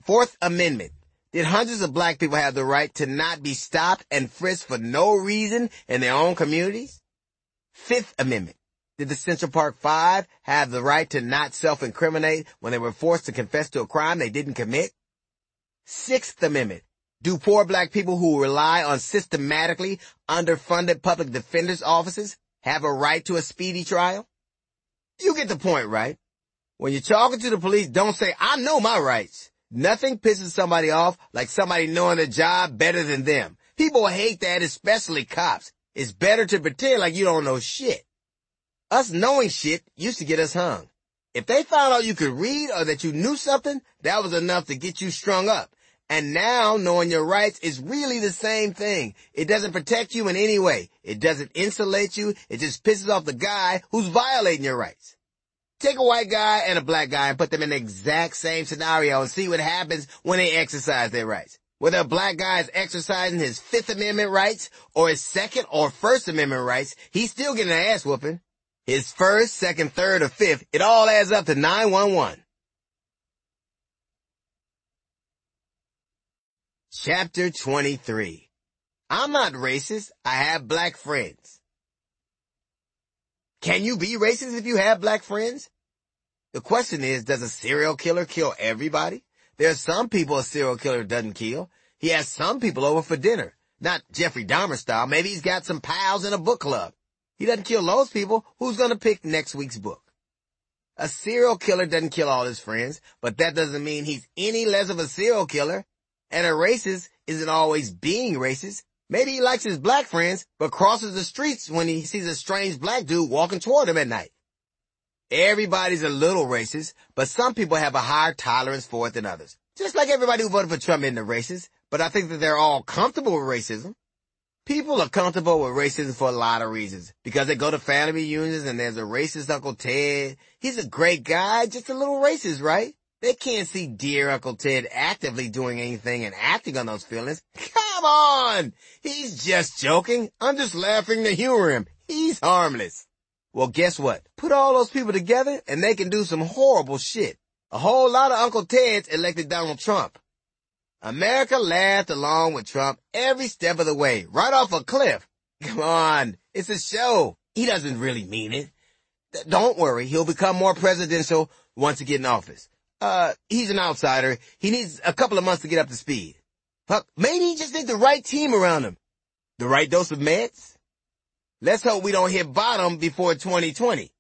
Fourth Amendment. Did hundreds of black people have the right to not be stopped and frisked for no reason in their own communities? Fifth Amendment. Did the Central Park Five have the right to not self-incriminate when they were forced to confess to a crime they didn't commit? Sixth Amendment. Do poor black people who rely on systematically underfunded public defenders' offices have a right to a speedy trial? You get the point, right? When you're talking to the police, don't say, I know my rights. Nothing pisses somebody off like somebody knowing their job better than them. People hate that, especially cops. It's better to pretend like you don't know shit. Us knowing shit used to get us hung. If they found out you could read or that you knew something, that was enough to get you strung up. And now knowing your rights is really the same thing. It doesn't protect you in any way. It doesn't insulate you. It just pisses off the guy who's violating your rights. Take a white guy and a black guy and put them in the exact same scenario and see what happens when they exercise their rights. Whether a black guy is exercising his Fifth Amendment rights or his Second or First Amendment rights, he's still getting an ass whooping. His first, second, third, or fifth, it all adds up to 911. Chapter 23. I'm not racist. I have black friends. Can you be racist if you have black friends? The question is, does a serial killer kill everybody? There are some people a serial killer doesn't kill. He has some people over for dinner. Not Jeffrey Dahmer style. Maybe he's got some pals in a book club. He doesn't kill those people. Who's going to pick next week's book? A serial killer doesn't kill all his friends, but that doesn't mean he's any less of a serial killer. And a racist isn't always being racist. Maybe he likes his black friends, but crosses the streets when he sees a strange black dude walking toward him at night. Everybody's a little racist, but some people have a higher tolerance for it than others. Just like everybody who voted for Trump isn't a racist, but I think that they're all comfortable with racism. People are comfortable with racism for a lot of reasons. Because they go to family reunions and there's a racist Uncle Ted. He's a great guy, just a little racist, right? They can't see dear Uncle Ted actively doing anything and acting on those feelings. Come on! He's just joking. I'm just laughing to humor him. He's harmless. Well, guess what? Put all those people together and they can do some horrible shit. A whole lot of Uncle Teds elected Donald Trump. America laughed along with Trump every step of the way, right off a cliff. Come on, it's a show. He doesn't really mean it. Don't worry, he'll become more presidential once he gets in office. He's an outsider. He needs a couple of months to get up to speed. Fuck, maybe he just needs the right team around him. The right dose of meds? Let's hope we don't hit bottom before 2020.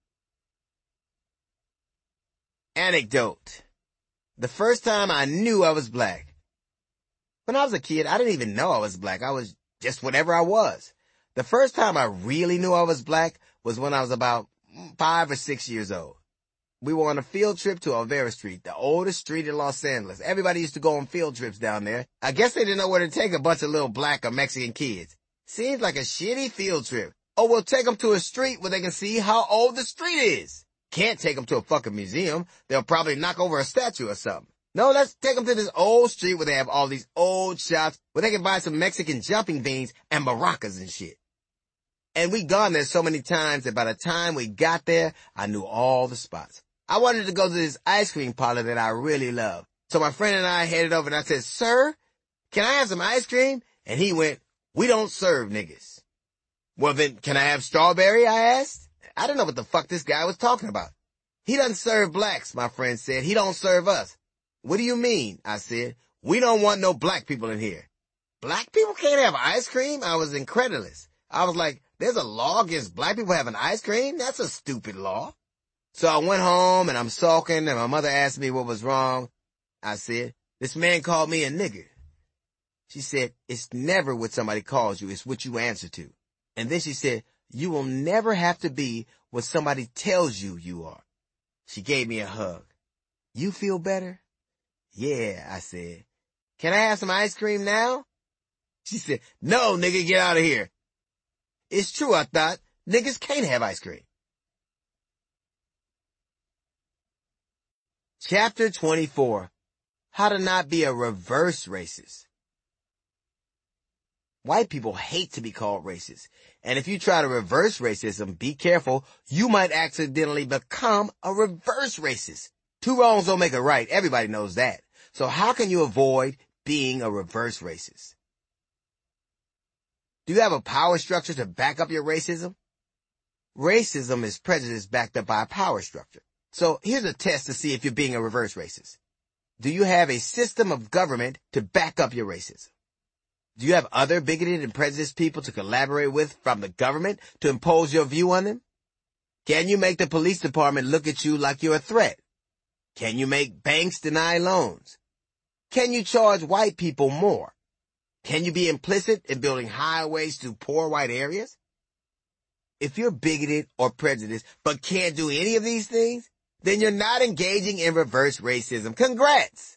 Anecdote. The first time I knew I was black. When I was a kid, I didn't even know I was black. I was just whatever I was. The first time I really knew I was black was when I was about 5 or 6 years old. We were on a field trip to Olvera Street, the oldest street in Los Angeles. Everybody used to go on field trips down there. I guess they didn't know where to take a bunch of little black or Mexican kids. Seems like a shitty field trip. Oh, we'll take them to a street where they can see how old the street is. Can't take them to a fucking museum. They'll probably knock over a statue or something. No, let's take them to this old street where they have all these old shops where they can buy some Mexican jumping beans and maracas and shit. And we gone there so many times that by the time we got there, I knew all the spots. I wanted to go to this ice cream parlor that I really love. So my friend and I headed over and I said, "Sir, can I have some ice cream?" And he went, "We don't serve niggas." Well then, can I have strawberry? I asked. I didn't know what the fuck this guy was talking about. "He doesn't serve blacks," my friend said. "He don't serve us." "What do you mean?" I said. "We don't want no black people in here." Black people can't have ice cream? I was incredulous. I was like, there's a law against black people having ice cream? That's a stupid law. So I went home and I'm sulking and my mother asked me what was wrong. I said, "This man called me a nigger." She said, "It's never what somebody calls you, it's what you answer to." And then she said, "You will never have to be what somebody tells you you are." She gave me a hug. "You feel better?" "Yeah," I said. "Can I have some ice cream now?" She said, "No, nigga, get out of here." It's true, I thought. Niggas can't have ice cream. Chapter 24. How to not be a reverse racist. White people hate to be called racist. And if you try to reverse racism, be careful. You might accidentally become a reverse racist. Two wrongs don't make a right. Everybody knows that. So how can you avoid being a reverse racist? Do you have a power structure to back up your racism? Racism is prejudice backed up by a power structure. So here's a test to see if you're being a reverse racist. Do you have a system of government to back up your racism? Do you have other bigoted and prejudiced people to collaborate with from the government to impose your view on them? Can you make the police department look at you like you're a threat? Can you make banks deny loans? Can you charge white people more? Can you be implicit in building highways through poor white areas? If you're bigoted or prejudiced but can't do any of these things, then you're not engaging in reverse racism. Congrats!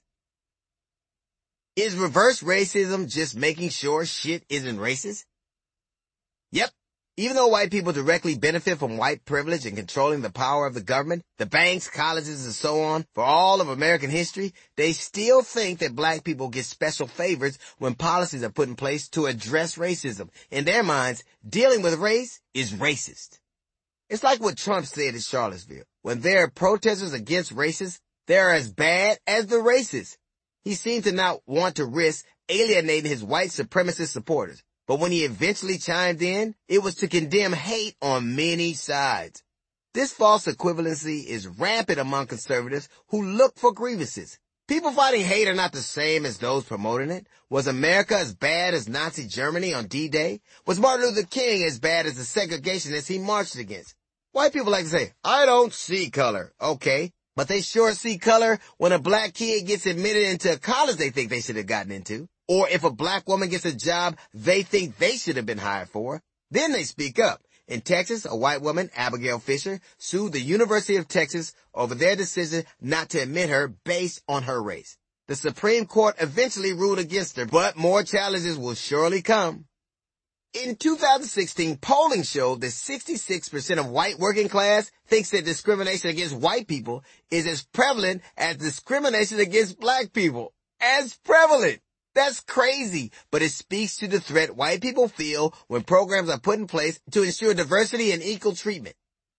Is reverse racism just making sure shit isn't racist? Yep. Even though white people directly benefit from white privilege and controlling the power of the government, the banks, colleges, and so on, for all of American history, they still think that black people get special favors when policies are put in place to address racism. In their minds, dealing with race is racist. It's like what Trump said at Charlottesville. When there are protesters against racists, they're as bad as the racists. He seemed to not want to risk alienating his white supremacist supporters. But when he eventually chimed in, it was to condemn hate on many sides. This false equivalency is rampant among conservatives who look for grievances. People fighting hate are not the same as those promoting it. Was America as bad as Nazi Germany on D-Day? Was Martin Luther King as bad as the segregationists he marched against? White people like to say, I don't see color. Okay, but they sure see color when a black kid gets admitted into a college they think they should have gotten into. Or if a black woman gets a job they think they should have been hired for, then they speak up. In Texas, a white woman, Abigail Fisher, sued the University of Texas over their decision not to admit her based on her race. The Supreme Court eventually ruled against her, but more challenges will surely come. In 2016, polling showed that 66% of white working class thinks that discrimination against white people is as prevalent as discrimination against black people. As prevalent! That's crazy, but it speaks to the threat white people feel when programs are put in place to ensure diversity and equal treatment.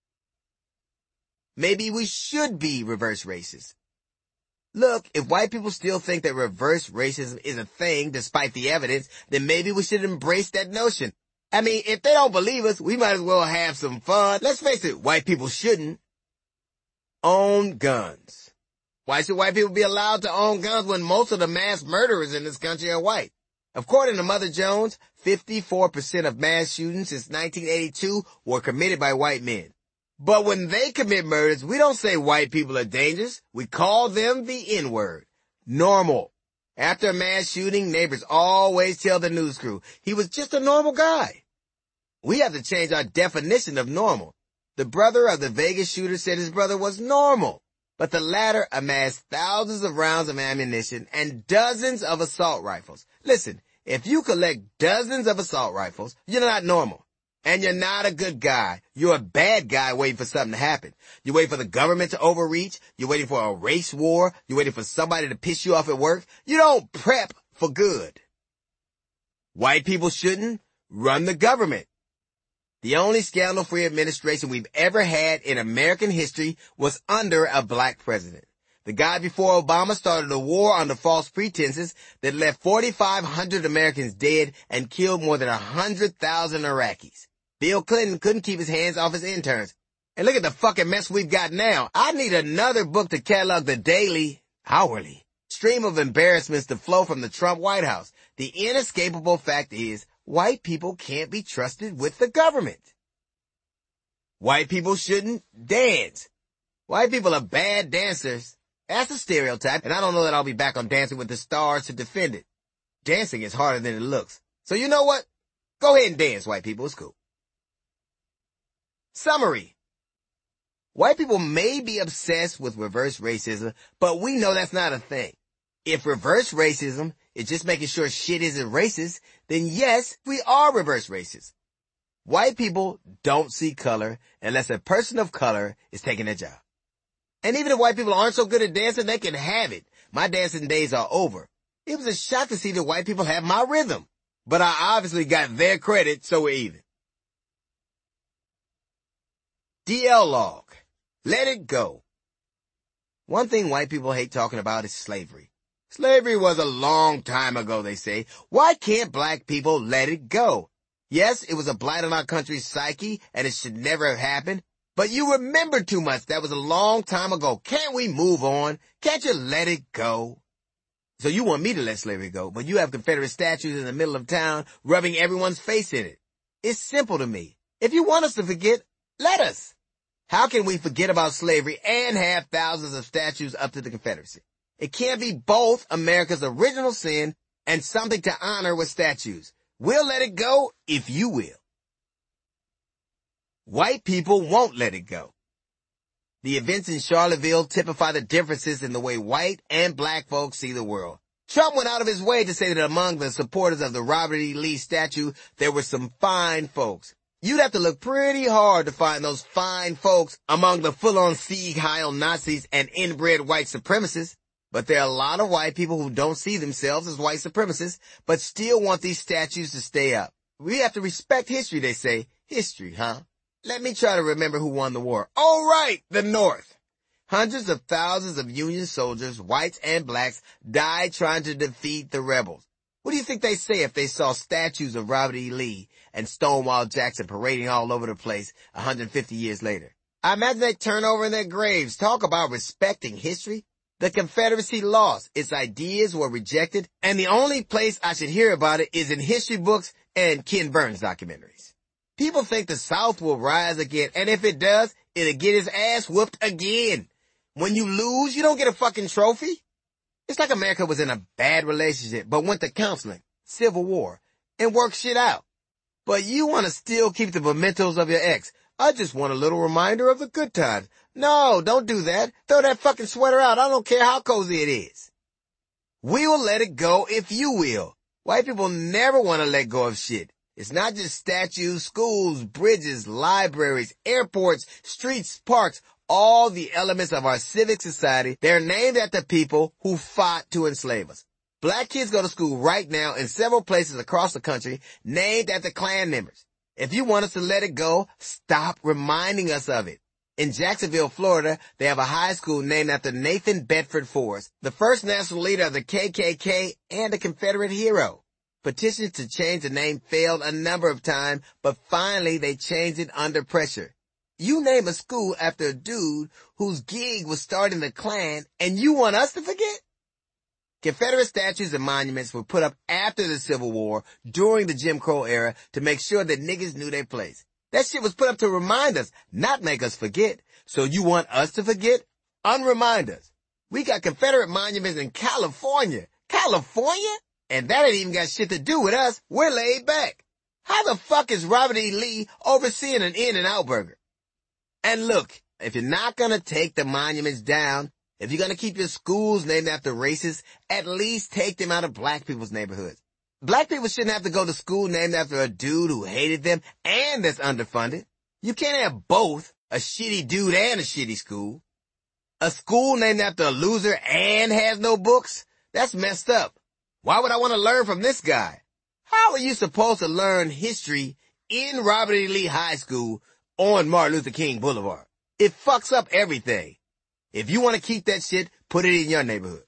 Maybe we should be reverse racist. Look, if white people still think that reverse racism is a thing despite the evidence, then maybe we should embrace that notion. I mean, if they don't believe us, we might as well have some fun. Let's face it, white people shouldn't own guns. Why should white people be allowed to own guns when most of the mass murderers in this country are white? According to Mother Jones, 54% of mass shootings since 1982 were committed by white men. But when they commit murders, we don't say white people are dangerous. We call them the N-word. Normal. After a mass shooting, neighbors always tell the news crew, he was just a normal guy. We have to change our definition of normal. The brother of the Vegas shooter said his brother was normal. But the latter amassed thousands of rounds of ammunition and dozens of assault rifles. Listen, if you collect dozens of assault rifles, you're not normal. And you're not a good guy. You're a bad guy waiting for something to happen. You're waiting for the government to overreach. You're waiting for a race war. You're waiting for somebody to piss you off at work. You don't prep for good. White people shouldn't run the government. The only scandal-free administration we've ever had in American history was under a black president. The guy before Obama started a war under false pretenses that left 4,500 Americans dead and killed more than 100,000 Iraqis. Bill Clinton couldn't keep his hands off his interns. And look at the fucking mess we've got now. I need another book to catalog the daily, hourly stream of embarrassments to flow from the Trump White House. The inescapable fact is, white people can't be trusted with the government. White people shouldn't dance. White people are bad dancers. That's a stereotype, and I don't know that I'll be back on Dancing with the Stars to defend it. Dancing is harder than it looks. So you know what? Go ahead and dance, white people. It's cool. Summary. White people may be obsessed with reverse racism, but we know that's not a thing. If reverse racism is just making sure shit isn't racist, then yes, we are reverse racist. White people don't see color unless a person of color is taking a job. And even if white people aren't so good at dancing, they can have it. My dancing days are over. It was a shock to see that white people have my rhythm. But I obviously got their credit, so we're even. DL log. Let it go. One thing white people hate talking about is slavery. Slavery was a long time ago, they say. Why can't black people let it go? Yes, it was a blight on our country's psyche, and it should never have happened. But you remember too much. That was a long time ago. Can't we move on? Can't you let it go? So you want me to let slavery go, but you have Confederate statues in the middle of town rubbing everyone's face in it. It's simple to me. If you want us to forget, let us. How can we forget about slavery and have thousands of statues up to the Confederacy? It can't be both America's original sin and something to honor with statues. We'll let it go if you will. White people won't let it go. The events in Charlottesville typify the differences in the way white and black folks see the world. Trump went out of his way to say that among the supporters of the Robert E. Lee statue, there were some fine folks. You'd have to look pretty hard to find those fine folks among the full-on Sieg Heil Nazis and inbred white supremacists. But there are a lot of white people who don't see themselves as white supremacists, but still want these statues to stay up. We have to respect history, they say. History, huh? Let me try to remember who won the war. Oh, right, the North. Hundreds of thousands of Union soldiers, whites and blacks, died trying to defeat the rebels. What do you think they'd say if they saw statues of Robert E. Lee and Stonewall Jackson parading all over the place 150 years later? I imagine they'd turn over in their graves. Talk about respecting history. The Confederacy lost. Its ideas were rejected, and the only place I should hear about it is in history books and Ken Burns documentaries. People think the South will rise again, and if it does, it'll get its ass whooped again. When you lose, you don't get a fucking trophy. It's like America was in a bad relationship, but went to counseling, civil war, and worked shit out. But you want to still keep the mementos of your ex. I just want a little reminder of the good times. No, don't do that. Throw that fucking sweater out. I don't care how cozy it is. We will let it go if you will. White people never want to let go of shit. It's not just statues, schools, bridges, libraries, airports, streets, parks, all the elements of our civic society. They're named after people who fought to enslave us. Black kids go to school right now in several places across the country named after Klan members. If you want us to let it go, stop reminding us of it. In Jacksonville, Florida, they have a high school named after Nathan Bedford Forrest, the first national leader of the KKK and a Confederate hero. Petitions to change the name failed a number of times, but finally they changed it under pressure. You name a school after a dude whose gig was starting the Klan, and you want us to forget? Confederate statues and monuments were put up after the Civil War during the Jim Crow era to make sure that niggas knew their place. That shit was put up to remind us, not make us forget. So you want us to forget? Unremind us. We got Confederate monuments in California. California? And that ain't even got shit to do with us. We're laid back. How the fuck is Robert E. Lee overseeing an In-N-Out burger? And look, if you're not gonna take the monuments down, if you're gonna keep your schools named after races, at least take them out of black people's neighborhoods. Black people shouldn't have to go to school named after a dude who hated them and that's underfunded. You can't have both, a shitty dude and a shitty school. A school named after a loser and has no books? That's messed up. Why would I want to learn from this guy? How are you supposed to learn history in Robert E. Lee High School on Martin Luther King Boulevard? It fucks up everything. If you want to keep that shit, put it in your neighborhood.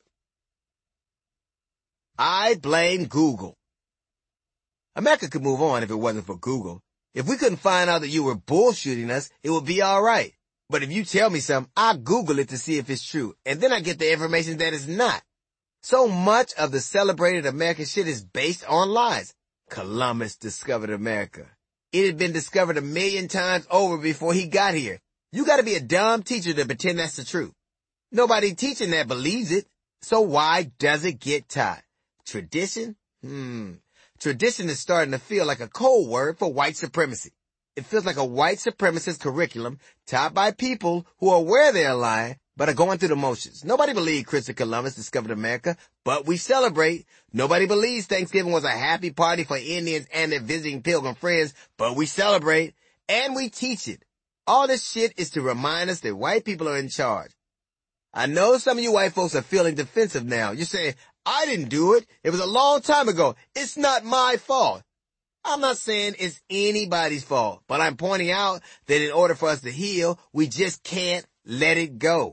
I blame Google. America could move on if it wasn't for Google. If we couldn't find out that you were bullshitting us, it would be alright. But if you tell me something, I'll Google it to see if it's true. And then I get the information that it's not. So much of the celebrated American shit is based on lies. Columbus discovered America. It had been discovered 1,000,000 times over before he got here. You gotta be a dumb teacher to pretend that's the truth. Nobody teaching that believes it. So why does it get taught? Tradition? Tradition is starting to feel like a code word for white supremacy. It feels like a white supremacist curriculum taught by people who are aware they're lying, but are going through the motions. Nobody believed Christopher Columbus discovered America, but we celebrate. Nobody believes Thanksgiving was a happy party for Indians and their visiting pilgrim friends, but we celebrate. And we teach it. All this shit is to remind us that white people are in charge. I know some of you white folks are feeling defensive now. You're saying, I didn't do it. It was a long time ago. It's not my fault. I'm not saying it's anybody's fault, but I'm pointing out that in order for us to heal, we just can't let it go.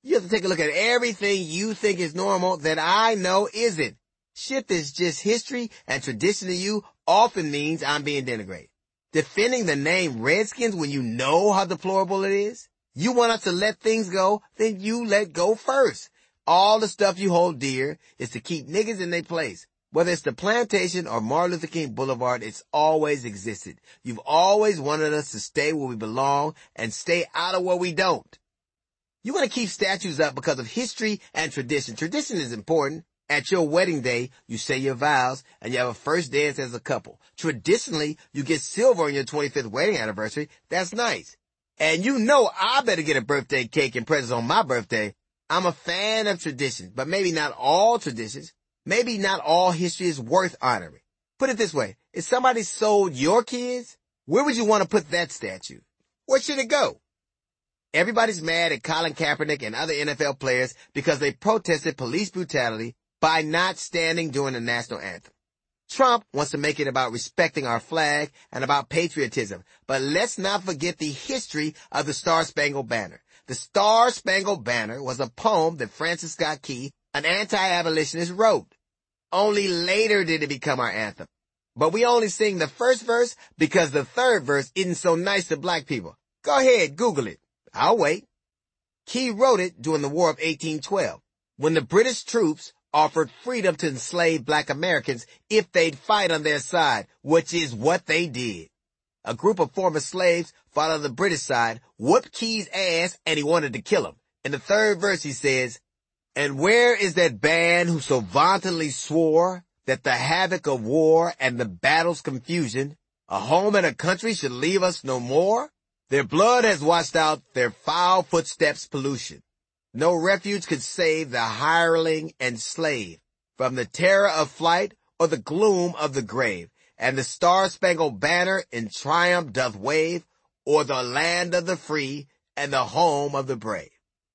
You have to take a look at everything you think is normal that I know isn't. Shit that's just history and tradition to you often means I'm being denigrated. Defending the name Redskins when you know how deplorable it is? You want us to let things go, then you let go first. All the stuff you hold dear is to keep niggas in their place. Whether it's the plantation or Martin Luther King Boulevard, it's always existed. You've always wanted us to stay where we belong and stay out of where we don't. You want to keep statues up because of history and tradition. Tradition is important. At your wedding day, you say your vows and you have a first dance as a couple. Traditionally, you get silver on your 25th wedding anniversary. That's nice. And you know I better get a birthday cake and presents on my birthday. I'm a fan of traditions, but maybe not all traditions. Maybe not all history is worth honoring. Put it this way. If somebody sold your kids, where would you want to put that statue? Where should it go? Everybody's mad at Colin Kaepernick and other NFL players because they protested police brutality by not standing during the national anthem. Trump wants to make it about respecting our flag and about patriotism, but let's not forget the history of the Star-Spangled Banner. The Star-Spangled Banner was a poem that Francis Scott Key, an anti-abolitionist, wrote. Only later did it become our anthem. But we only sing the first verse because the third verse isn't so nice to black people. Go ahead, Google it. I'll wait. Key wrote it during the War of 1812, when the British troops offered freedom to enslaved black Americans if they'd fight on their side, which is what they did. A group of former slaves fought on the British side, whooped Key's ass, and he wanted to kill him. In the third verse he says, "And where is that band who so vauntingly swore that the havoc of war and the battle's confusion, a home and a country should leave us no more? Their blood has washed out their foul footsteps' pollution. No refuge could save the hireling and slave from the terror of flight or the gloom of the grave. And the Star-Spangled Banner in triumph doth wave o'er the land of the free and the home of the brave."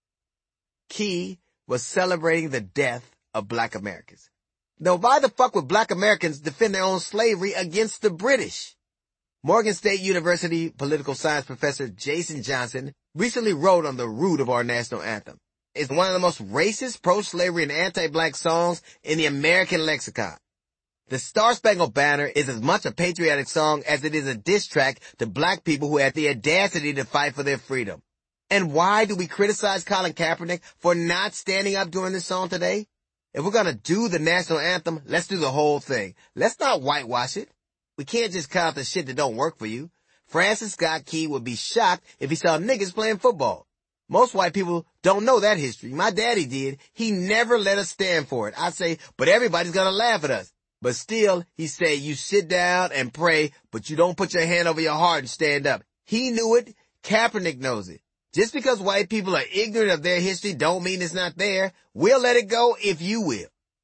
Key was celebrating the death of black Americans. Now, why the fuck would black Americans defend their own slavery against the British? Morgan State University political science professor Jason Johnson recently wrote on the root of our national anthem. It's one of the most racist, pro-slavery, and anti-black songs in the American lexicon. The Star-Spangled Banner is as much a patriotic song as it is a diss track to black people who had the audacity to fight for their freedom. And why do we criticize Colin Kaepernick for not standing up during this song today? If we're gonna do the national anthem, let's do the whole thing. Let's not whitewash it. We can't just cut out the shit that don't work for you. Francis Scott Key would be shocked if he saw niggas playing football. Most white people don't know that history. My daddy did. He never let us stand for it. I say, but everybody's gonna laugh at us. But still, he say, you sit down and pray, but you don't put your hand over your heart and stand up. He knew it. Kaepernick knows it. Just because white people are ignorant of their history don't mean it's not there. We'll let it go if you will.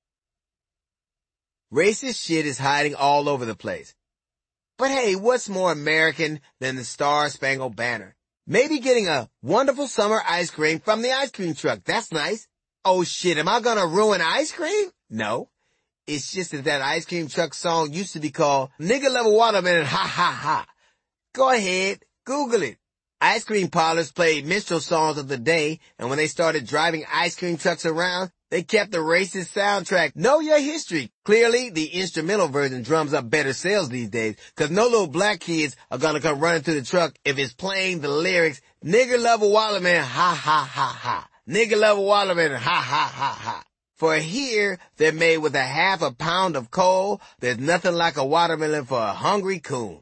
Racist shit is hiding all over the place. But hey, what's more American than the Star-Spangled Banner? Maybe getting a wonderful summer ice cream from the ice cream truck. That's nice. Oh shit, am I gonna ruin ice cream? No. It's just that ice cream truck song used to be called Nigga Love a Watermelon, ha ha ha. Go ahead, Google it. Ice cream parlors played minstrel songs of the day, and when they started driving ice cream trucks around, they kept the racist soundtrack. Know your history. Clearly, the instrumental version drums up better sales these days, cause no little black kids are gonna come running to the truck if it's playing the lyrics, Nigga Love a Watermelon, ha ha ha ha. Nigga Love a Watermelon, ha ha ha ha. For here, they're made with a half a pound of coal. There's nothing like a watermelon for a hungry coon.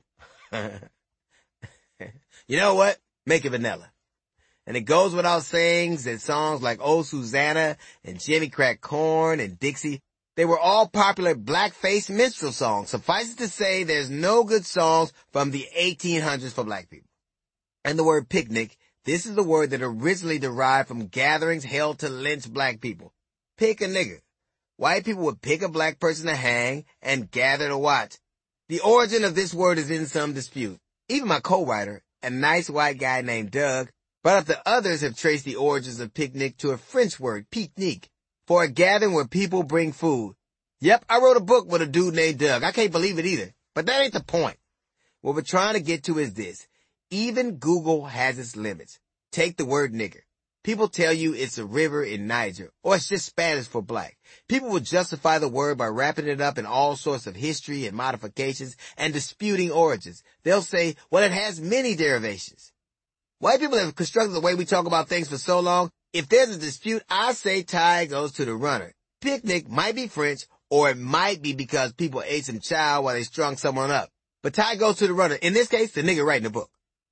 You know what? Make it vanilla. And it goes without saying that songs like Oh Susanna and Jimmy Crack Corn and Dixie, they were all popular blackface minstrel songs. Suffice it to say, there's no good songs from the 1800s for black people. And the word picnic, this is the word that originally derived from gatherings held to lynch black people. Pick a nigga. White people would pick a black person to hang and gather to watch. The origin of this word is in some dispute. Even my co-writer, a nice white guy named Doug, brought up that others have traced the origins of picnic to a French word, pique-nique, for a gathering where people bring food. Yep, I wrote a book with a dude named Doug. I can't believe it either. But that ain't the point. What we're trying to get to is this. Even Google has its limits. Take the word nigger. People tell you it's a river in Niger, or it's just Spanish for black. People will justify the word by wrapping it up in all sorts of history and modifications and disputing origins. They'll say, well, it has many derivations. White people have constructed the way we talk about things for so long. If there's a dispute, I say tie goes to the runner. Picnic might be French, or it might be because people ate some chow while they strung someone up. But tie goes to the runner. In this case, the nigga writing the book.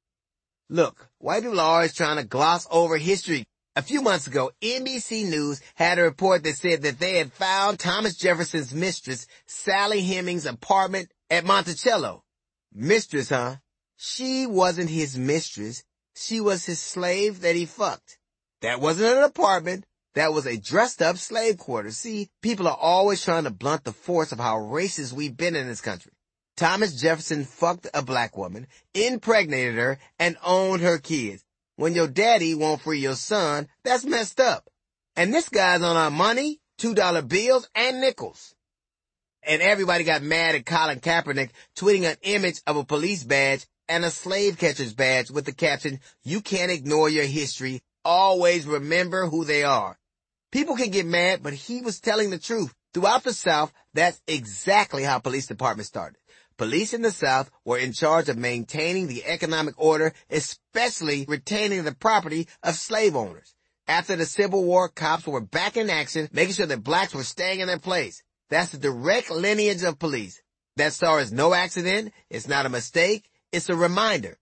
Look, white people are always trying to gloss over history. A few months ago, NBC News had a report that said that they had found Thomas Jefferson's mistress, Sally Hemings' apartment at Monticello. Mistress, huh? She wasn't his mistress. She was his slave that he fucked. That wasn't an apartment. That was a dressed-up slave quarter. See, people are always trying to blunt the force of how racist we've been in this country. Thomas Jefferson fucked a black woman, impregnated her, and owned her kids. When your daddy won't free your son, that's messed up. And this guy's on our money, $2 bills, and nickels. And everybody got mad at Colin Kaepernick tweeting an image of a police badge and a slave catcher's badge with the caption, "You can't ignore your history. Always remember who they are." People can get mad, but he was telling the truth. Throughout the South, that's exactly how police departments started. Police in the South were in charge of maintaining the economic order, especially retaining the property of slave owners. After the Civil War, cops were back in action, making sure that blacks were staying in their place. That's the direct lineage of police. That star is no accident. It's not a mistake. It's a reminder.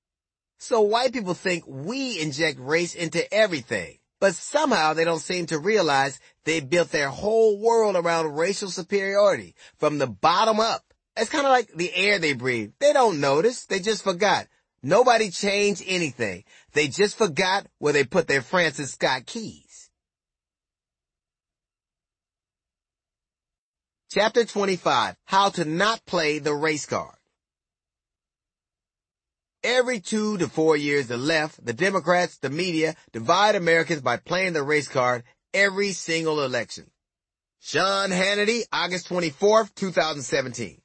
So white people think we inject race into everything, but somehow they don't seem to realize they built their whole world around racial superiority from the bottom up. It's kind of like the air they breathe. They don't notice. They just forgot. Nobody changed anything. They just forgot where they put their Francis Scott keys. Chapter 25, How to Not Play the Race Card. Every 2 to 4 years, the left, the Democrats, the media, divide Americans by playing the race card every single election. Sean Hannity, August 24th, 2017.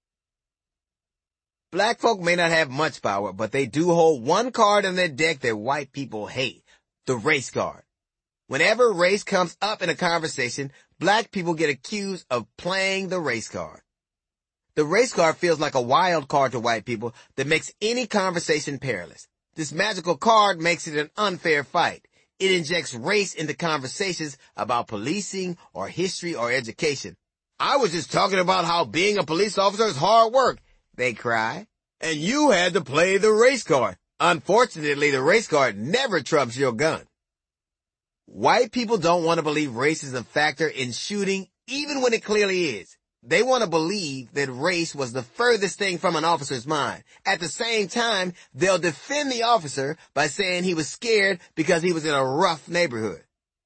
Black folk may not have much power, but they do hold one card in their deck that white people hate, the race card. Whenever race comes up in a conversation, black people get accused of playing the race card. The race card feels like a wild card to white people that makes any conversation perilous. This magical card makes it an unfair fight. It injects race into conversations about policing or history or education. "I was just talking about how being a police officer is hard work," they cry. "And you had to play the race card." Unfortunately, the race card never trumps your gun. White people don't want to believe race is a factor in shooting, even when it clearly is. They want to believe that race was the furthest thing from an officer's mind. At the same time, they'll defend the officer by saying he was scared because he was in a rough neighborhood.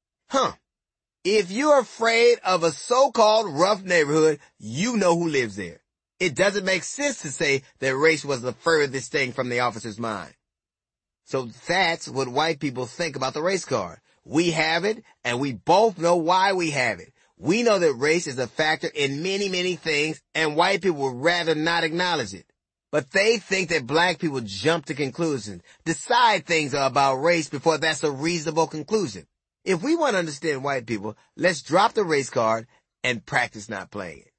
If you're afraid of a so-called rough neighborhood, you know who lives there. It doesn't make sense to say that race was the furthest thing from the officer's mind. So that's what white people think about the race card. We have it, and we both know why we have it. We know that race is a factor in many, many things, and white people would rather not acknowledge it. But they think that black people jump to conclusions, decide things are about race before that's a reasonable conclusion. If we want to understand white people, let's drop the race card and practice not playing it.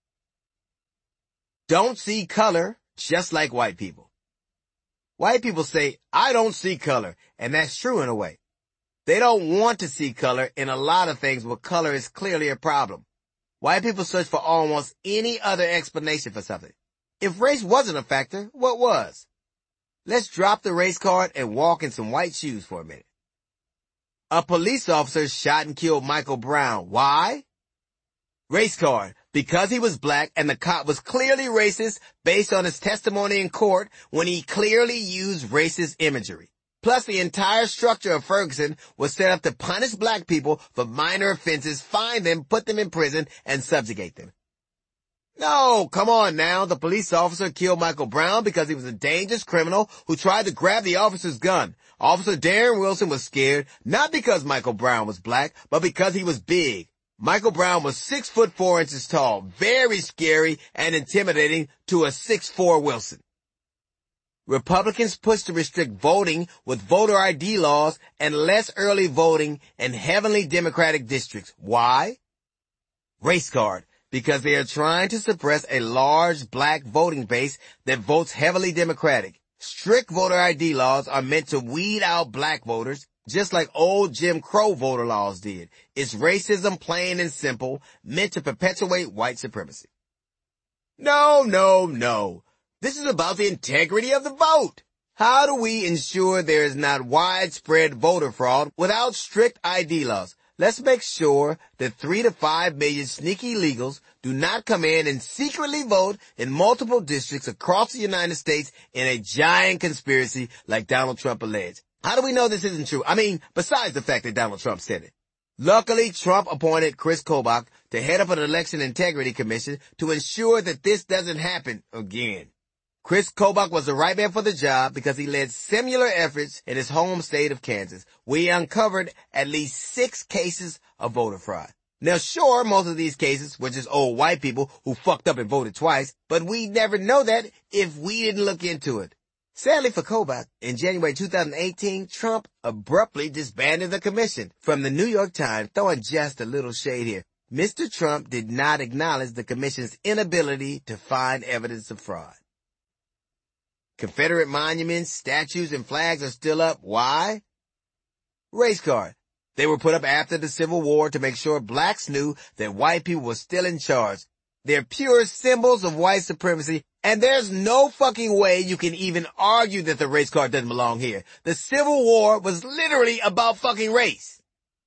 Don't see color just like white people. White people say, "I don't see color," and that's true in a way. They don't want to see color in a lot of things where color is clearly a problem. White people search for almost any other explanation for something. If race wasn't a factor, what was? Let's drop the race card and walk in some white shoes for a minute. A police officer shot and killed Michael Brown. Why? Race card. Because he was black and the cop was clearly racist based on his testimony in court when he clearly used racist imagery. Plus, the entire structure of Ferguson was set up to punish black people for minor offenses, fine them, put them in prison, and subjugate them. No, come on now. The police officer killed Michael Brown because he was a dangerous criminal who tried to grab the officer's gun. Officer Darren Wilson was scared, not because Michael Brown was black, but because he was big. Michael Brown was 6'4" tall, very scary and intimidating to a 6'4" Wilson. Republicans pushed to restrict voting with voter ID laws and less early voting in heavily Democratic districts. Why? Race card. Because they are trying to suppress a large black voting base that votes heavily Democratic. Strict voter ID laws are meant to weed out black voters, just like old Jim Crow voter laws did. It's racism, plain and simple, meant to perpetuate white supremacy. No. This is about the integrity of the vote. How do we ensure there is not widespread voter fraud without strict ID laws? Let's make sure that 3 to 5 million sneaky illegals do not come in and secretly vote in multiple districts across the United States in a giant conspiracy like Donald Trump alleged. How do we know this isn't true? I mean, besides the fact that Donald Trump said it. Luckily, Trump appointed Chris Kobach to head up an election integrity commission to ensure that this doesn't happen again. Chris Kobach was the right man for the job because he led similar efforts in his home state of Kansas, where he uncovered at least 6 cases of voter fraud. Now sure, most of these cases were just old white people who fucked up and voted twice, but we'd never know that if we didn't look into it. Sadly for Kobach, in January 2018, Trump abruptly disbanded the commission. From the New York Times, throwing just a little shade here, Mr. Trump did not acknowledge the commission's inability to find evidence of fraud. Confederate monuments, statues, and flags are still up. Why? Race card. They were put up after the Civil War to make sure blacks knew that white people were still in charge. They're pure symbols of white supremacy, and there's no fucking way you can even argue that the race card doesn't belong here. The Civil War was literally about fucking race.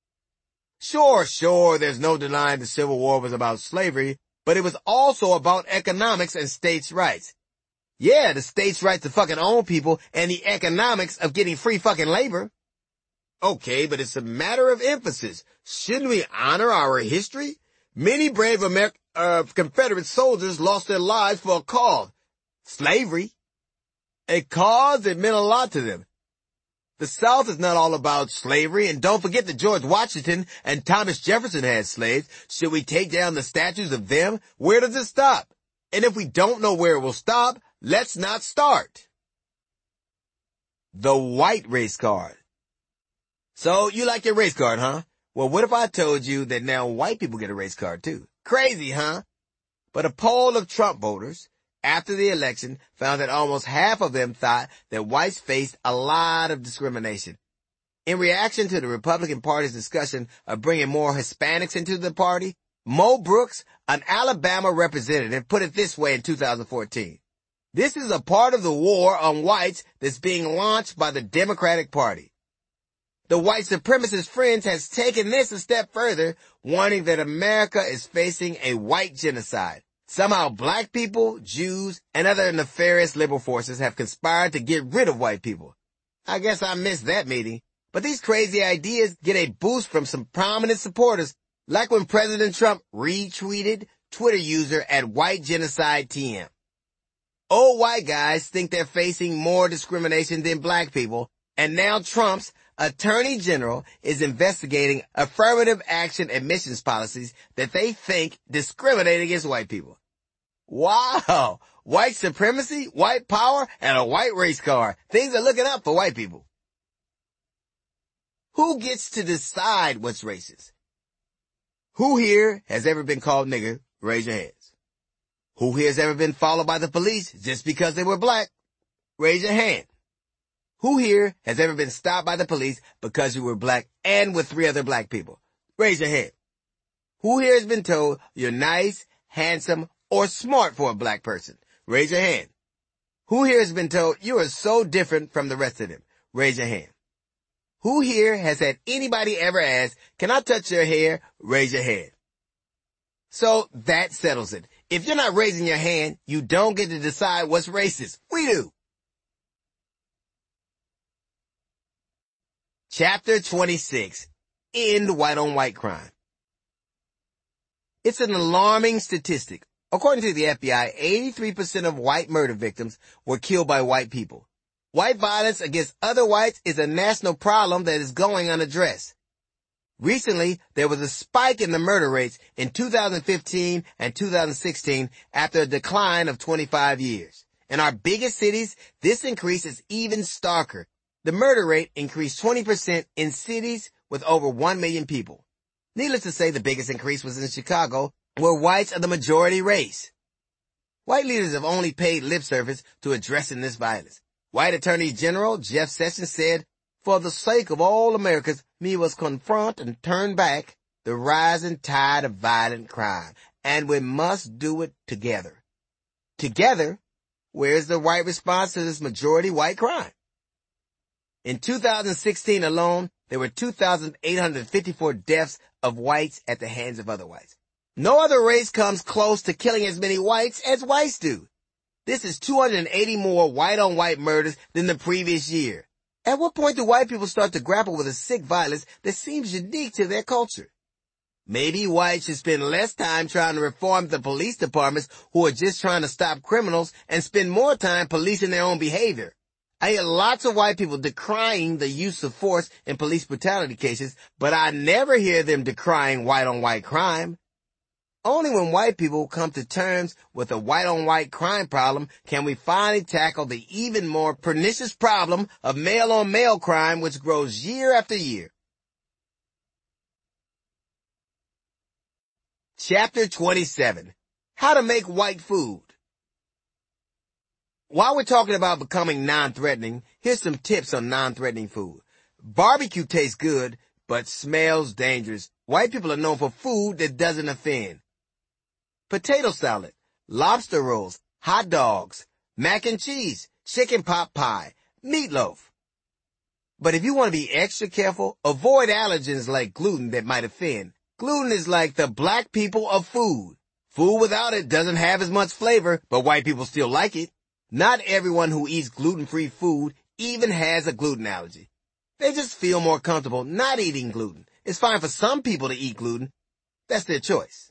Sure, there's no denying the Civil War was about slavery, but it was also about economics and states' rights. Yeah, the states' right to fucking own people and the economics of getting free fucking labor. Okay, but it's a matter of emphasis. Shouldn't we honor our history? Many brave Confederate soldiers lost their lives for a cause. Slavery. A cause that meant a lot to them. The South is not all about slavery, and don't forget that George Washington and Thomas Jefferson had slaves. Should we take down the statues of them? Where does it stop? And if we don't know where it will stop, let's not start. The white race card. So you like your race card, huh? Well, what if I told you that now white people get a race card too? Crazy, huh? But a poll of Trump voters after the election found that almost half of them thought that whites faced a lot of discrimination. In reaction to the Republican Party's discussion of bringing more Hispanics into the party, Mo Brooks, an Alabama representative, put it this way in 2014. This is a part of the war on whites that's being launched by the Democratic Party. The white supremacist Friends has taken this a step further, warning that America is facing a white genocide. Somehow black people, Jews, and other nefarious liberal forces have conspired to get rid of white people. I guess I missed that meeting. But these crazy ideas get a boost from some prominent supporters, like when President Trump retweeted Twitter user at @WhiteGenocideTM. Old white guys think they're facing more discrimination than black people, and now Trump's Attorney General is investigating affirmative action admissions policies that they think discriminate against white people. Wow! White supremacy, white power, and a white race card. Things are looking up for white people. Who gets to decide what's racist? Who here has ever been called nigger? Raise your hands. Who here has ever been followed by the police just because they were black? Raise your hand. Who here has ever been stopped by the police because you were black and with 3 other black people? Raise your hand. Who here has been told you're nice, handsome, or smart for a black person? Raise your hand. Who here has been told you are so different from the rest of them? Raise your hand. Who here has had anybody ever ask, can I touch your hair? Raise your hand. So that settles it. If you're not raising your hand, you don't get to decide what's racist. We do. Chapter 26. End white-on-white crime. It's an alarming statistic. According to the FBI, 83% of white murder victims were killed by white people. White violence against other whites is a national problem that is going unaddressed. Recently, there was a spike in the murder rates in 2015 and 2016 after a decline of 25 years. In our biggest cities, this increase is even starker. The murder rate increased 20% in cities with over 1 million people. Needless to say, the biggest increase was in Chicago, where whites are the majority race. White leaders have only paid lip service to addressing this violence. White Attorney General Jeff Sessions said, "For the sake of all Americans, we must confront and turn back the rising tide of violent crime, and we must do it together." Together? Where's the white response to this majority white crime? In 2016 alone, there were 2,854 deaths of whites at the hands of other whites. No other race comes close to killing as many whites as whites do. This is 280 more white-on-white murders than the previous year. At what point do white people start to grapple with a sick violence that seems unique to their culture? Maybe whites should spend less time trying to reform the police departments who are just trying to stop criminals and spend more time policing their own behavior. I hear lots of white people decrying the use of force in police brutality cases, but I never hear them decrying white-on-white crime. Only when white people come to terms with a white-on-white crime problem can we finally tackle the even more pernicious problem of male-on-male crime, which grows year after year. Chapter 27. How to make white food. While we're talking about becoming non-threatening, here's some tips on non-threatening food. Barbecue tastes good, but smells dangerous. White people are known for food that doesn't offend. Potato salad, lobster rolls, hot dogs, mac and cheese, chicken pot pie, meatloaf. But if you want to be extra careful, avoid allergens like gluten that might offend. Gluten is like the black people of food. Food without it doesn't have as much flavor, but white people still like it. Not everyone who eats gluten-free food even has a gluten allergy. They just feel more comfortable not eating gluten. It's fine for some people to eat gluten. That's their choice.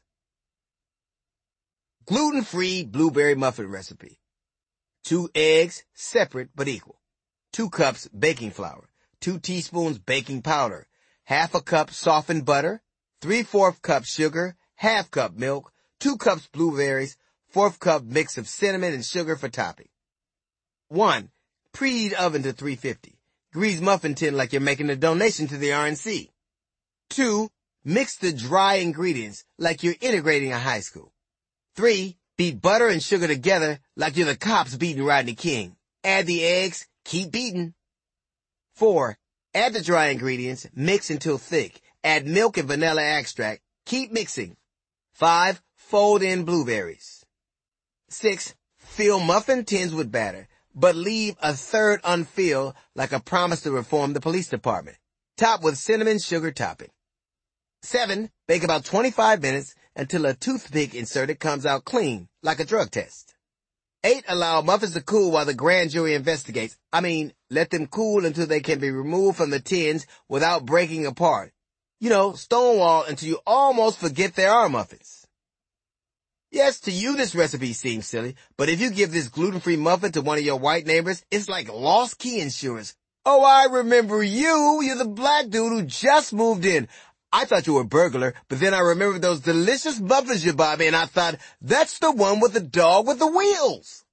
Gluten-free blueberry muffin recipe. 2 eggs, separate but equal. 2 cups baking flour. 2 teaspoons baking powder. Half a cup softened butter. 3/4 cup sugar. Half cup milk. 2 cups blueberries. 1/4 cup mix of cinnamon and sugar for topping. 1. Preheat oven to 350. Grease muffin tin like you're making a donation to the RNC. 2. Mix the dry ingredients like you're integrating a high school. 3. Beat butter and sugar together like you're the cops beating Rodney King. Add the eggs, keep beating. 4. Add the dry ingredients, mix until thick. Add milk and vanilla extract. Keep mixing. 5. Fold in blueberries. 6. Fill muffin tins with batter, but leave a third unfilled like a promise to reform the police department. Top with cinnamon sugar topping. 7. Bake about 25 minutes until a toothpick inserted comes out clean, like a drug test. 8. Allow muffins to cool while the grand jury investigates. Let them cool until they can be removed from the tins without breaking apart. Stonewall until you almost forget there are muffins. Yes, to you this recipe seems silly, but if you give this gluten-free muffin to one of your white neighbors, it's like lost key insurance. "Oh, I remember you. You're the black dude who just moved in. I thought you were a burglar, but then I remembered those delicious muffins you bought me, and I thought, that's the one with the dog with the wheels."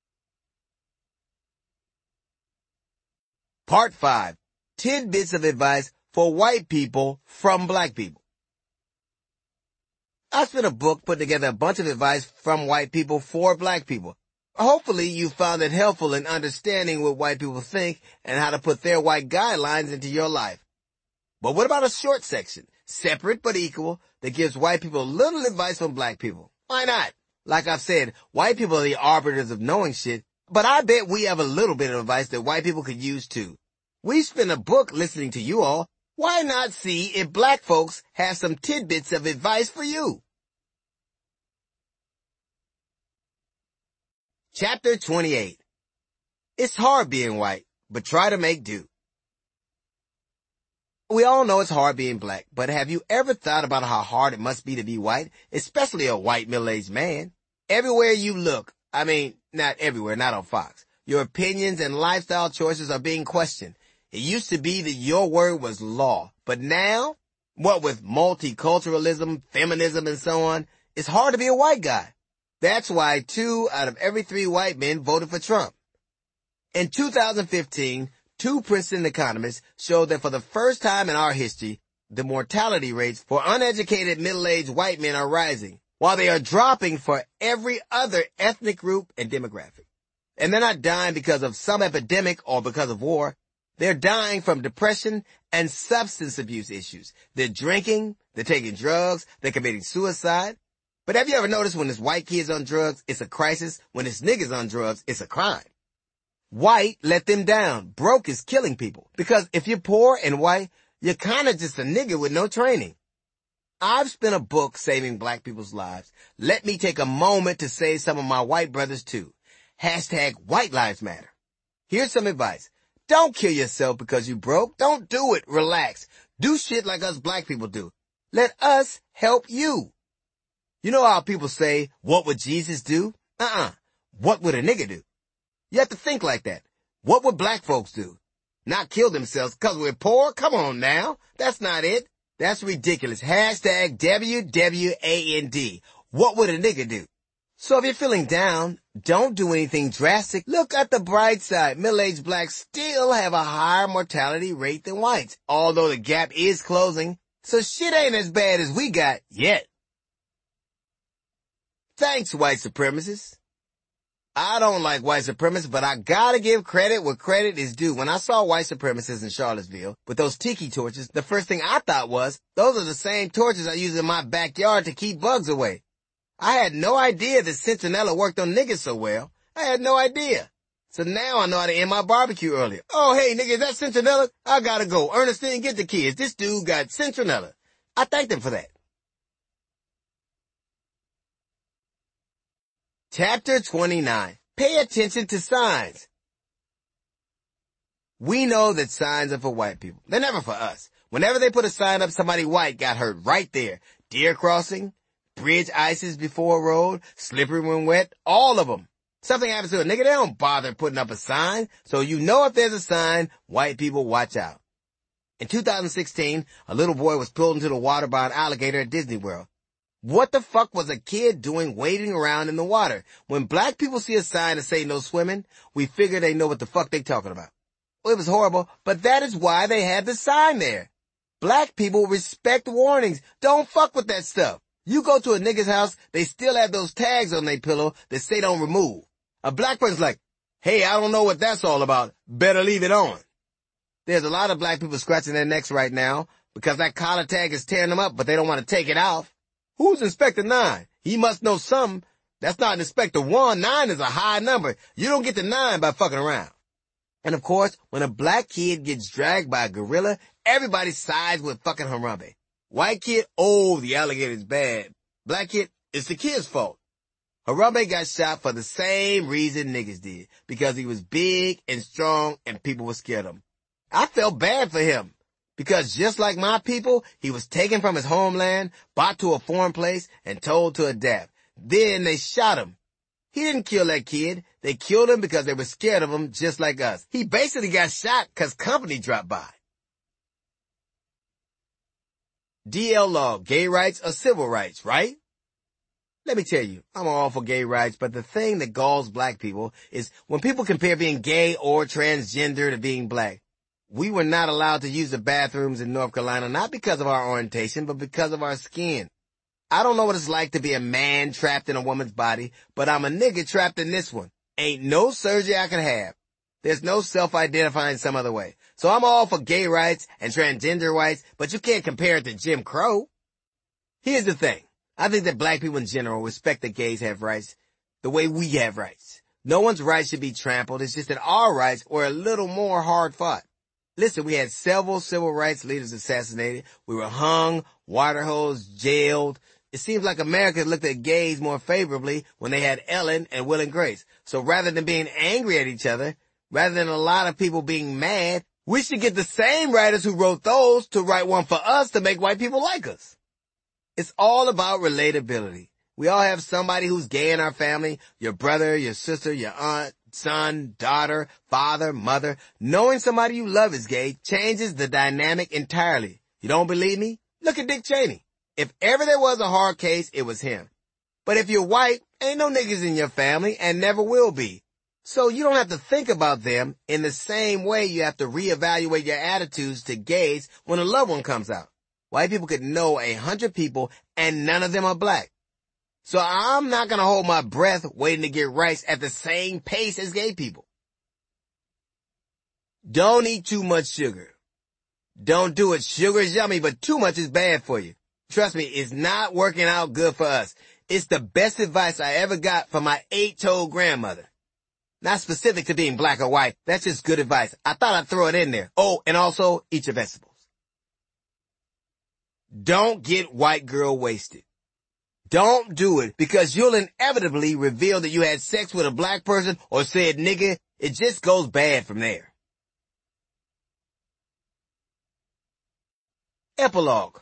Part 5. 10 bits of advice for white people from black people. I spent a book putting together a bunch of advice from white people for black people. Hopefully you found it helpful in understanding what white people think and how to put their white guidelines into your life. But what about a short section, separate but equal, that gives white people little advice from black people? Why not? Like I've said, white people are the arbiters of knowing shit, but I bet we have a little bit of advice that white people could use too. We spent a book listening to you all. Why not see if black folks have some tidbits of advice for you? Chapter 28. It's hard being white, but try to make do. We all know it's hard being black, but have you ever thought about how hard it must be to be white, especially a white middle-aged man? Everywhere you look, not everywhere, not on Fox, your opinions and lifestyle choices are being questioned. It used to be that your word was law, but now, what with multiculturalism, feminism, and so on, it's hard to be a white guy. That's why 2 out of every 3 white men voted for Trump. In 2015, 2 Princeton economists showed that for the first time in our history, the mortality rates for uneducated middle-aged white men are rising, while they are dropping for every other ethnic group and demographic. And they're not dying because of some epidemic or because of war. They're dying from depression and substance abuse issues. They're drinking, they're taking drugs, they're committing suicide. But have you ever noticed when it's white kids on drugs, it's a crisis? When it's niggas on drugs, it's a crime. White let them down. Broke is killing people. Because if you're poor and white, you're kinda just a nigga with no training. I've spent a book saving black people's lives. Let me take a moment to save some of my white brothers too. #White Lives Matter. Here's some advice. Don't kill yourself because you broke. Don't do it. Relax. Do shit like us black people do. Let us help you. You know how people say, what would Jesus do? What would a nigga do? You have to think like that. What would black folks do? Not kill themselves because we're poor? Come on now. That's not it. That's ridiculous. #WWAND. What would a nigga do? So if you're feeling down, don't do anything drastic. Look at the bright side. Middle-aged blacks still have a higher mortality rate than whites, although the gap is closing. So shit ain't as bad as we got yet. Thanks, white supremacists. I don't like white supremacists, but I gotta give credit where credit is due. When I saw white supremacists in Charlottesville with those tiki torches, the first thing I thought was, those are the same torches I use in my backyard to keep bugs away. I had no idea that Centinela worked on niggas so well. I had no idea. So now I know how to end my barbecue earlier. Oh, hey, nigga, is that Centinela? I gotta go. Ernestine, get the kids. This dude got Centinela. I thanked him for that. Chapter 29. Pay attention to signs. We know that signs are for white people. They're never for us. Whenever they put a sign up, somebody white got hurt right there. Deer crossing, bridge ices before a road, slippery when wet, all of them. Something happens to a nigga, they don't bother putting up a sign. So you know if there's a sign, white people watch out. In 2016, a little boy was pulled into the water by an alligator at Disney World. What the fuck was a kid doing wading around in the water? When black people see a sign that say no swimming, we figure they know what the fuck they talking about. Well, it was horrible, but that is why they had the sign there. Black people respect warnings. Don't fuck with that stuff. You go to a nigga's house, they still have those tags on their pillow that say don't remove. A black person's like, hey, I don't know what that's all about. Better leave it on. There's a lot of black people scratching their necks right now because that collar tag is tearing them up, but they don't want to take it off. Who's Inspector 9? He must know something. That's not Inspector 1. 9 is a high number. You don't get to 9 by fucking around. And of course, when a black kid gets dragged by a gorilla, everybody sides with fucking Harambe. White kid, oh, the alligator's bad. Black kid, it's the kid's fault. Harambe got shot for the same reason niggas did. Because he was big and strong and people were scared of him. I felt bad for him. Because just like my people, he was taken from his homeland, brought to a foreign place, and told to adapt. Then they shot him. He didn't kill that kid. They killed him because they were scared of him, just like us. He basically got shot because company dropped by. DL Law, gay rights or civil rights, right? Let me tell you, I'm all for gay rights, but the thing that galls black people is when people compare being gay or transgender to being black. We were not allowed to use the bathrooms in North Carolina, not because of our orientation, but because of our skin. I don't know what it's like to be a man trapped in a woman's body, but I'm a nigga trapped in this one. Ain't no surgery I can have. There's no self-identifying some other way. So I'm all for gay rights and transgender rights, but you can't compare it to Jim Crow. Here's the thing. I think that black people in general respect that gays have rights the way we have rights. No one's rights should be trampled. It's just that our rights were a little more hard fought. Listen, we had several civil rights leaders assassinated. We were hung, water hosed, jailed. It seems like America looked at gays more favorably when they had Ellen and Will and Grace. So rather than being angry at each other, rather than a lot of people being mad, we should get the same writers who wrote those to write one for us to make white people like us. It's all about relatability. We all have somebody who's gay in our family, your brother, your sister, your aunt, son, daughter, father, mother. Knowing somebody you love is gay changes the dynamic entirely. You don't believe me? Look at Dick Cheney. If ever there was a hard case, it was him. But if you're white, ain't no niggas in your family and never will be. So you don't have to think about them in the same way you have to reevaluate your attitudes to gays when a loved one comes out. White people could know 100 people and none of them are black. So I'm not gonna hold my breath waiting to get rights at the same pace as gay people. Don't eat too much sugar. Don't do it. Sugar is yummy, but too much is bad for you. Trust me, it's not working out good for us. It's the best advice I ever got from my 8-toed grandmother. Not specific to being black or white. That's just good advice. I thought I'd throw it in there. Oh, and also eat your vegetables. Don't get white girl wasted. Don't do it because you'll inevitably reveal that you had sex with a black person or said nigga. It just goes bad from there. Epilogue.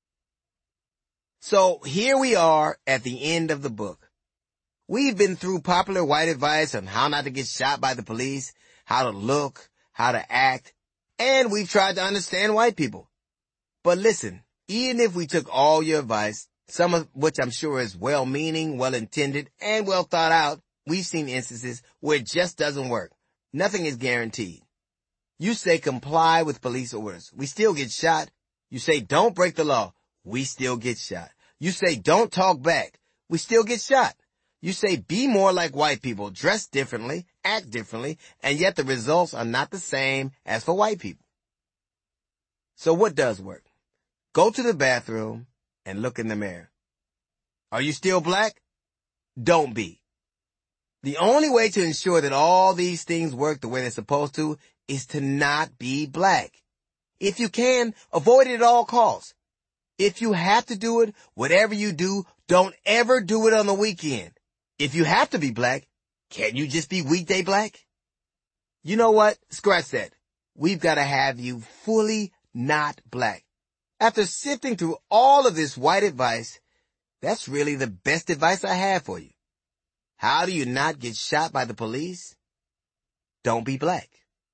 So here we are at the end of the book. We've been through popular white advice on how not to get shot by the police, how to look, how to act, and we've tried to understand white people. But listen, even if we took all your advice, some of which I'm sure is well-meaning, well-intended, and well thought out, we've seen instances where it just doesn't work. Nothing is guaranteed. You say comply with police orders. We still get shot. You say don't break the law. We still get shot. You say don't talk back. We still get shot. You say be more like white people, dress differently, act differently, and yet the results are not the same as for white people. So what does work? Go to the bathroom and look in the mirror. Are you still black? Don't be. The only way to ensure that all these things work the way they're supposed to is to not be black. If you can, avoid it at all costs. If you have to do it, whatever you do, don't ever do it on the weekend. If you have to be black, can't you just be weekday black? You know what? Scratch that. We've got to have you fully not black. After sifting through all of this white advice, that's really the best advice I have for you. How do you not get shot by the police? Don't be black.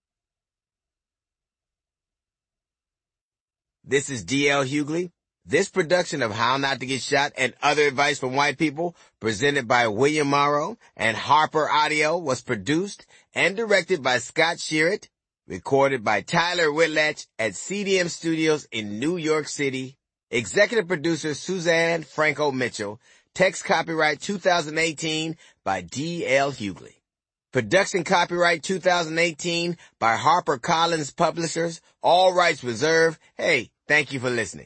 This is D.L. Hughley. This production of How Not to Get Shot and Other Advice from White People, presented by William Morrow and Harper Audio, was produced and directed by Scott Shearett, recorded by Tyler Whitlatch at CDM Studios in New York City. Executive producer Suzanne Franco Mitchell. Text copyright 2018 by D.L. Hughley. Production copyright 2018 by HarperCollins Publishers. All rights reserved. Hey, thank you for listening.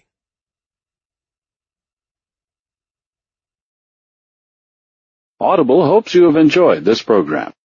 Audible hopes you have enjoyed this program.